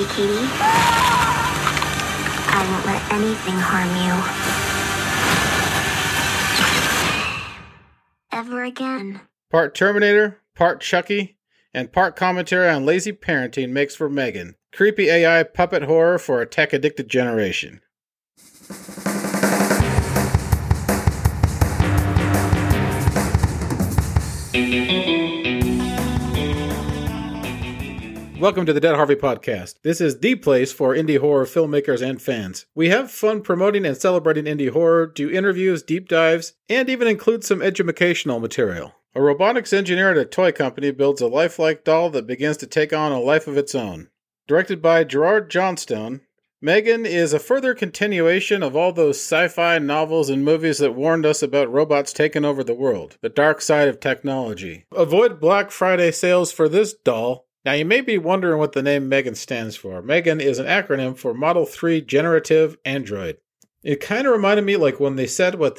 Kitty. I won't let anything harm you. Ever again. Part Terminator, part Chucky, and part commentary on lazy parenting makes for Megan. Creepy AI puppet horror for a tech-addicted generation. Welcome to the Dead Harvey Podcast. This is the place for indie horror filmmakers and fans. We have fun promoting and celebrating indie horror, do interviews, deep dives, and even include some educational material. A robotics engineer at a toy company builds a lifelike doll that begins to take on a life of its own. Directed by Gerard Johnstone, Megan is a further continuation of all those sci-fi novels and movies that warned us about robots taking over the world, the dark side of technology. Avoid Black Friday sales for this doll. Now, you may be wondering what the name Megan stands for. Megan is an acronym for Model 3 Generative Android. It kind of reminded me, like, when they said what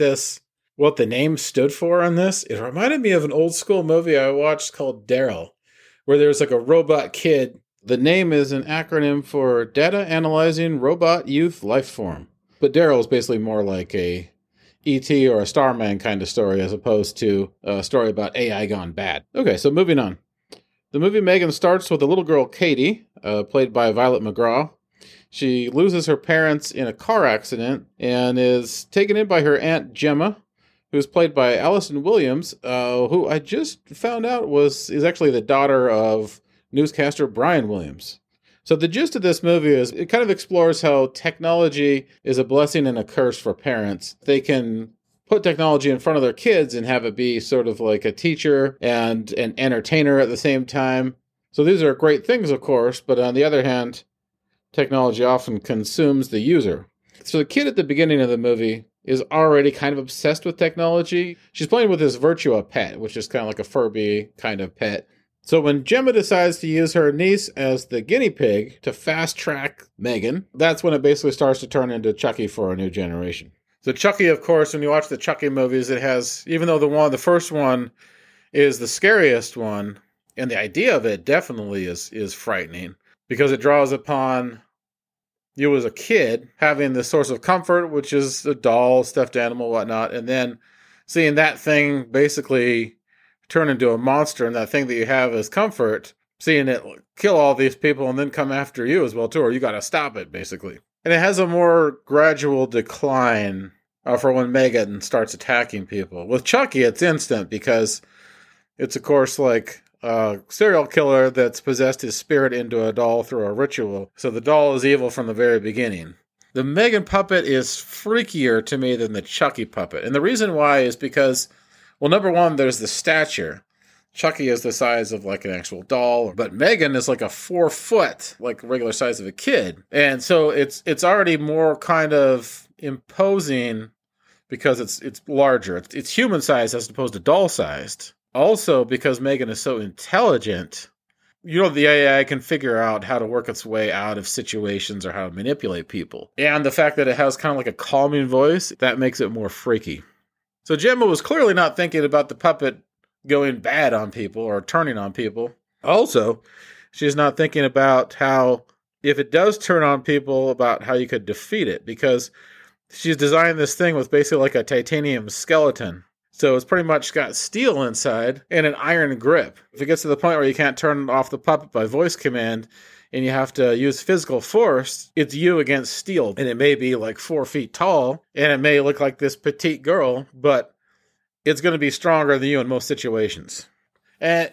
the name stood for on this, it reminded me of an old school movie I watched called Daryl, where there's like a robot kid. The name is an acronym for Data Analyzing Robot Youth Life Form. But Daryl is basically more like a E.T. or a Starman kind of story as opposed to a story about AI gone bad. Okay, so moving on. The movie Megan starts with a little girl, Katie, played by Violet McGraw. She loses her parents in a car accident and is taken in by her Aunt Gemma, who's played by Allison Williams, who I just found out is actually the daughter of newscaster Brian Williams. So the gist of this movie is it kind of explores how technology is a blessing and a curse for parents. They can put technology in front of their kids and have it be sort of like a teacher and an entertainer at the same time. So these are great things, of course, but on the other hand, technology often consumes the user. So the kid at the beginning of the movie is already kind of obsessed with technology. She's playing with this Virtua pet, which is kind of like a Furby kind of pet. So when Gemma decides to use her niece as the guinea pig to fast-track Megan, that's when it basically starts to turn into Chucky for a new generation. So Chucky, of course, when you watch the Chucky movies, it has, even though the first one is the scariest one, and the idea of it definitely is frightening, because it draws upon you as a kid having this source of comfort, which is a doll, stuffed animal, whatnot, and then seeing that thing basically turn into a monster, and that thing that you have as comfort, seeing it kill all these people and then come after you as well, too, or you got to stop it, basically. And it has a more gradual decline for when Megan starts attacking people. With Chucky, it's instant because it's, of course, like a serial killer that's possessed his spirit into a doll through a ritual. So the doll is evil from the very beginning. The Megan puppet is freakier to me than the Chucky puppet. And the reason why is because, well, number one, there's the stature. Chucky is the size of like an actual doll, but Megan is like a 4 foot, like regular size of a kid. And so it's already more kind of imposing because it's larger. It's human sized as opposed to doll sized. Also, because Megan is so intelligent, the AI can figure out how to work its way out of situations or how to manipulate people. And the fact that it has kind of like a calming voice, that makes it more freaky. So Gemma was clearly not thinking about the puppet going bad on people or turning on people. Also, she's not thinking about how, if it does turn on people, about how you could defeat it, because she's designed this thing with basically like a titanium skeleton. So it's pretty much got steel inside and an iron grip. If it gets to the point where you can't turn off the puppet by voice command and you have to use physical force, it's you against steel. And it may be like 4 feet tall and it may look like this petite girl, but it's going to be stronger than you in most situations. And,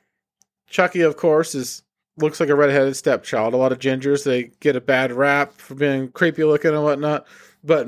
Chucky, of course, looks like a redheaded stepchild. A lot of gingers, they get a bad rap for being creepy looking and whatnot. But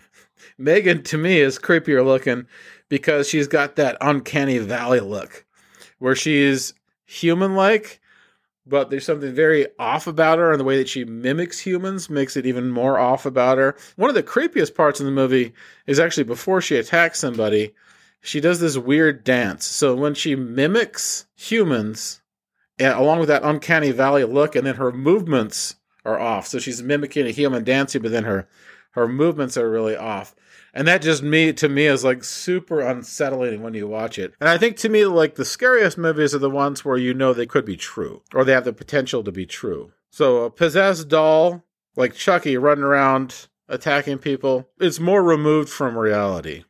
Megan, to me, is creepier looking because she's got that uncanny valley look where she's human-like, but there's something very off about her, and the way that she mimics humans makes it even more off about her. One of the creepiest parts in the movie is actually before she attacks somebody, she does this weird dance. So when she mimics humans, along with that uncanny valley look, and then her movements are off. So she's mimicking a human dancing, but then her movements are really off. And that just to me is like super unsettling when you watch it. And I think to me, like the scariest movies are the ones where they could be true, or they have the potential to be true. So a possessed doll, like Chucky, running around attacking people, it's more removed from reality.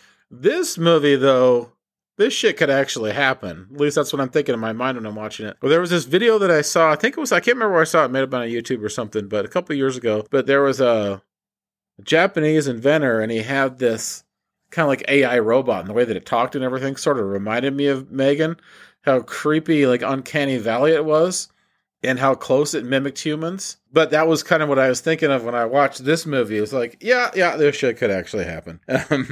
This movie, though, this shit could actually happen. At least that's what I'm thinking in my mind when I'm watching it. Well, there was this video that I saw. I can't remember where I saw it. It may have been on YouTube or something, but a couple of years ago. But there was a Japanese inventor, and he had this kind of like AI robot, and the way that it talked and everything sort of reminded me of Megan. How creepy, like uncanny valley it was, and how close it mimicked humans. But that was kind of what I was thinking of when I watched this movie. It was like, yeah, this shit could actually happen.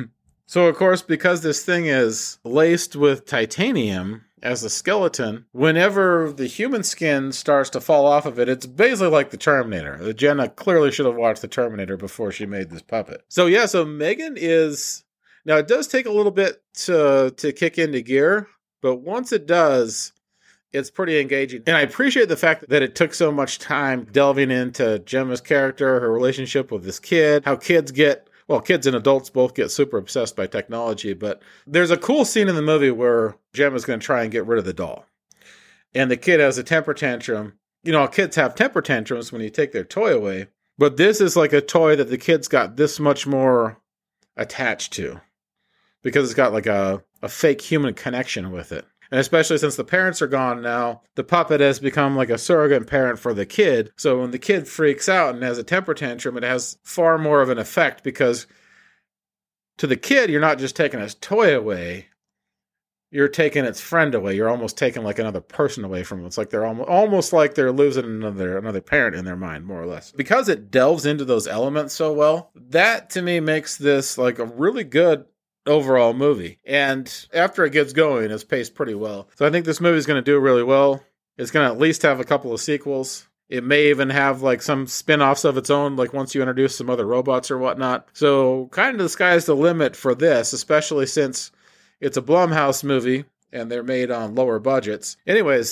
So, of course, because this thing is laced with titanium as a skeleton, whenever the human skin starts to fall off of it, it's basically like the Terminator. Jenna clearly should have watched the Terminator before she made this puppet. So Megan is... Now, it does take a little bit to kick into gear, but once it does, it's pretty engaging. And I appreciate the fact that it took so much time delving into Gemma's character, her relationship with this kid, how kids and adults both get super obsessed by technology, but there's a cool scene in the movie where Gemma's going to try and get rid of the doll. And the kid has a temper tantrum. You know, kids have temper tantrums when you take their toy away, but this is like a toy that the kid's got this much more attached to because it's got like a fake human connection with it. And especially since the parents are gone now, the puppet has become like a surrogate parent for the kid. So when the kid freaks out and has a temper tantrum, it has far more of an effect because to the kid, you're not just taking his toy away, you're taking its friend away. You're almost taking like another person away from them. It's like they're almost like they're losing another parent in their mind, more or less. Because it delves into those elements so well, that to me makes this like a really good overall movie. And after it gets going, it's paced pretty well. So I think this movie is going to do really well. It's going to at least have a couple of sequels. It may even have like some spin-offs of its own, like once you introduce some other robots or whatnot. So kind of the sky's the limit for this, especially since it's a Blumhouse movie and they're made on lower budgets. Anyways,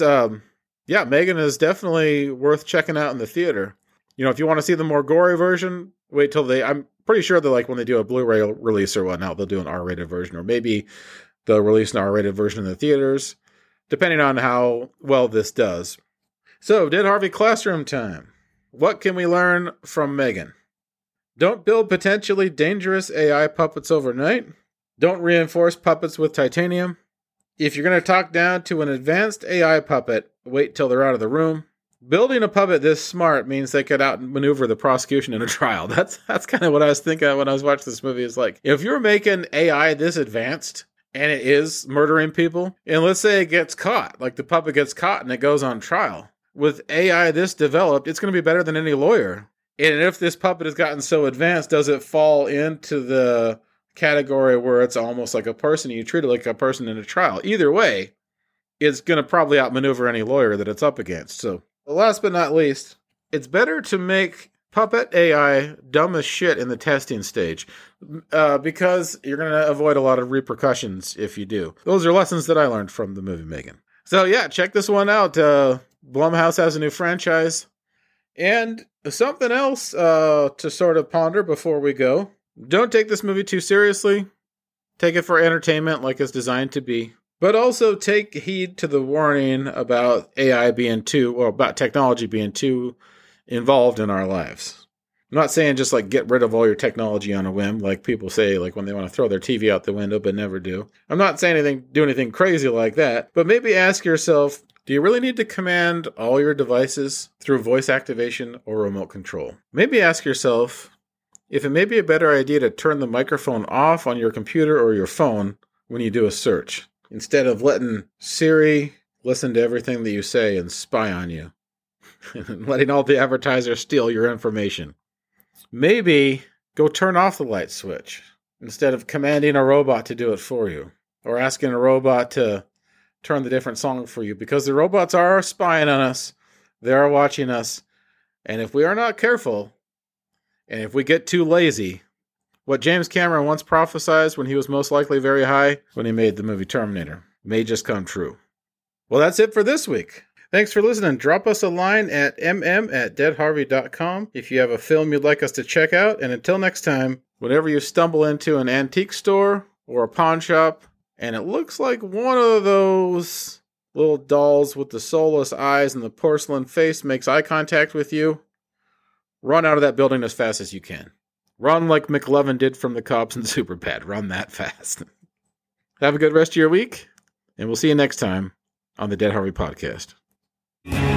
Megan is definitely worth checking out in the theater. You know, if you want to see the more gory version, wait till I'm pretty sure that like when they do a Blu-ray release or whatnot, they'll do an R-rated version, or maybe they'll release an R-rated version in the theaters, depending on how well this does. So, Dead Harvey Classroom time. What can we learn from Megan? Don't build potentially dangerous AI puppets overnight. Don't reinforce puppets with titanium. If you're going to talk down to an advanced AI puppet, wait till they're out of the room. Building a puppet this smart means they could outmaneuver the prosecution in a trial. That's kind of what I was thinking of when I was watching this movie. It's like, if you're making AI this advanced and it is murdering people, and let's say it gets caught, like the puppet gets caught and it goes on trial. With AI this developed, it's going to be better than any lawyer. And if this puppet has gotten so advanced, does it fall into the category where it's almost like a person, you treat it like a person in a trial? Either way, it's going to probably outmaneuver any lawyer that it's up against. So, last but not least, it's better to make puppet AI dumb as shit in the testing stage because you're going to avoid a lot of repercussions if you do. Those are lessons that I learned from the movie Megan. So check this one out. Blumhouse has a new franchise. And something else to sort of ponder before we go. Don't take this movie too seriously. Take it for entertainment like it's designed to be. But also take heed to the warning about about technology being too involved in our lives. I'm not saying just like get rid of all your technology on a whim, like people say, like when they want to throw their TV out the window, but never do. I'm not saying do anything crazy like that, but maybe ask yourself, do you really need to command all your devices through voice activation or remote control? Maybe ask yourself if it may be a better idea to turn the microphone off on your computer or your phone when you do a search, instead of letting Siri listen to everything that you say and spy on you, and letting all the advertisers steal your information. Maybe go turn off the light switch instead of commanding a robot to do it for you, or asking a robot to turn the different song for you, because the robots are spying on us, they are watching us, and if we are not careful, and if we get too lazy, what James Cameron once prophesied when he was most likely very high when he made the movie Terminator may just come true. Well, that's it for this week. Thanks for listening. Drop us a line at mm@deadharvey.com if you have a film you'd like us to check out. And until next time, whenever you stumble into an antique store or a pawn shop, and it looks like one of those little dolls with the soulless eyes and the porcelain face makes eye contact with you, run out of that building as fast as you can. Run like McLovin did from the cops in Superbad. Run that fast. Have a good rest of your week, and we'll see you next time on the Dead Harvey Podcast.